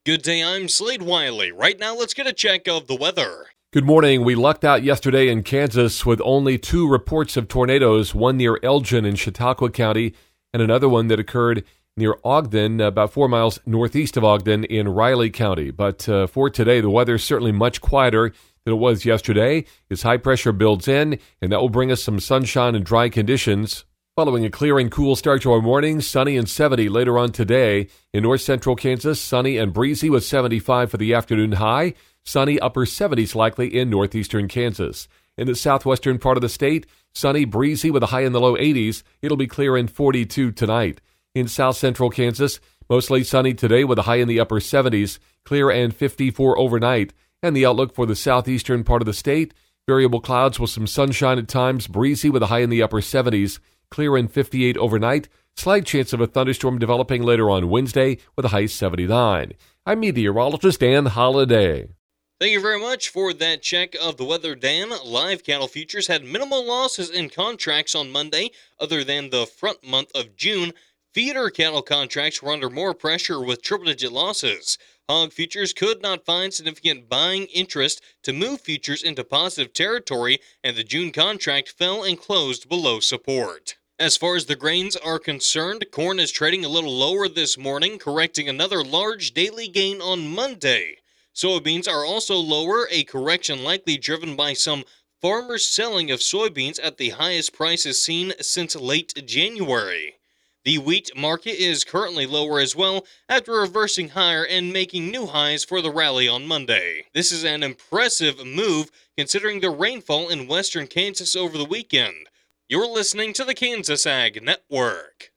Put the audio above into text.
Good day, I'm Slade Wiley. Right now, let's get a check of the weather. Good morning. We lucked out yesterday in Kansas with only 2 reports of tornadoes, one near Elgin in Chautauqua County and another one that occurred near Ogden, about 4 miles northeast of Ogden in Riley County. But for today, the weather is certainly much quieter than it was yesterday as high pressure builds in, and that will bring us some sunshine and dry conditions. Following a clear and cool start to our morning, sunny and 70 later on today. In north central Kansas, sunny and breezy with 75 for the afternoon high. Sunny upper 70s likely in northeastern Kansas. In the southwestern part of the state, sunny, breezy with a high in the low 80s. It'll be clear and 42 tonight. In south central Kansas, mostly sunny today with a high in the upper 70s, clear and 54 overnight. And the outlook for the southeastern part of the state, variable clouds with some sunshine at times, breezy with a high in the upper 70s. Clear and 58 overnight. Slight chance of a thunderstorm developing later on Wednesday with a high 79. I'm meteorologist Dan Holliday. Thank you very much for that check of the weather, Dan. Live cattle futures had minimal losses in contracts on Monday, other than the front month of June. Feeder cattle contracts were under more pressure with triple-digit losses. Hog futures could not find significant buying interest to move futures into positive territory, and the June contract fell and closed below support. As far as the grains are concerned, corn is trading a little lower this morning, correcting another large daily gain on Monday. Soybeans are also lower, a correction likely driven by some farmers' selling of soybeans at the highest prices seen since late January. The wheat market is currently lower as well after reversing higher and making new highs for the rally on Monday. This is an impressive move considering the rainfall in western Kansas over the weekend. You're listening to the Kansas Ag Network.